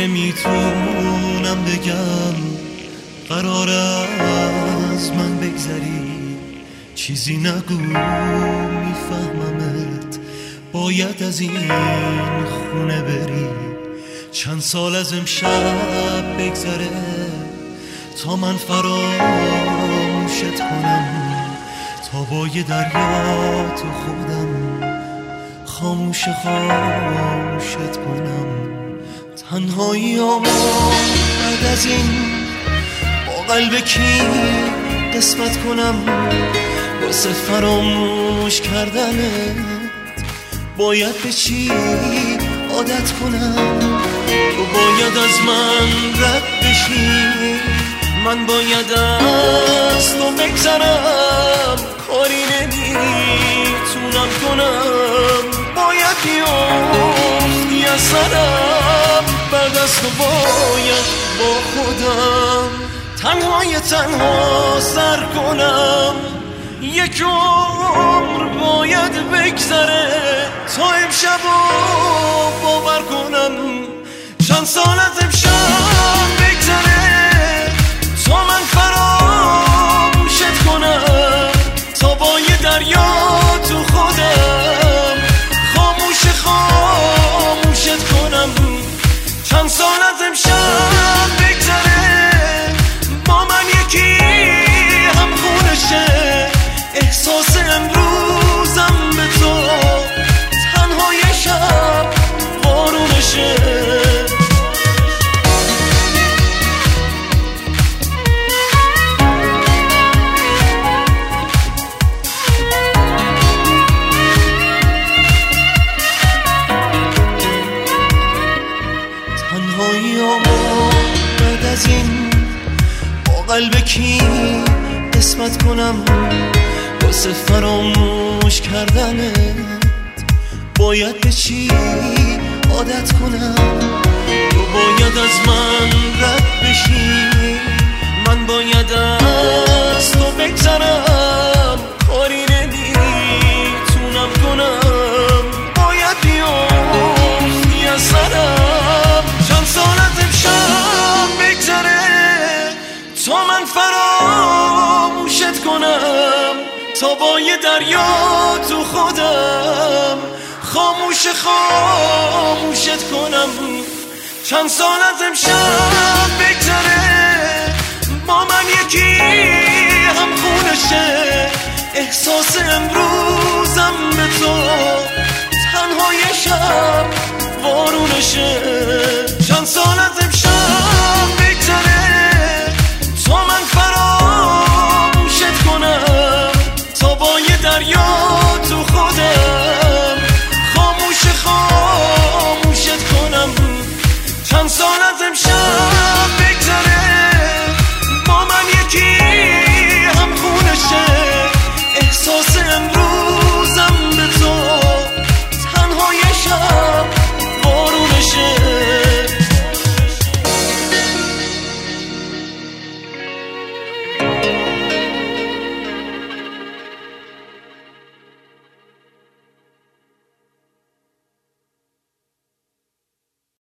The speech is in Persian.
نمیتونم بگم قرار از من بگذری، چیزی نگو میفهممت، باید از این خونه بری. چند سال از امشب بگذره تا من فراموشت کنم، تا با یه دریا تو خودم خاموش خاموشت کنم. تنهایی بعد از این با قلب کی قسمت کنم، واسه فراموش کردنت باید به چی عادت کنم. تو باید از من رد بشی، من باید از تو بگذرم، کاری نمیتونم کنم، باید بیافتی از سرم، بعد از تو باید با خودم تنها سر کنم. یک عمر باید بگذره تا امشبو باور کنم، چند سال از امشب بگذره تا من فراموشت کنم، تا با یه دریا تو خودم خاموشت کنم. چند سال از امشب بگذره با من یکی هم خونشه، احساس امروزم به تو تنهای شب بارونشه. تنهایی بعد از این با قلب کی قسمت کنم، واسه فراموش کردنت باید به چی عادت کنم. تو باید از من رد بشی، من باید از تو بگذرم، کاری نمیتونم کنم، باید بیافتی از سرم. چند سال از امشب بگذره تا من فراموشت کنم، تا با یه دریا تو خودم خاموشت کنم. چند سال از امشب بگذره با من یکی هم خونشه، احساس امروزم به تو تنهای شب بارونشه. چند سال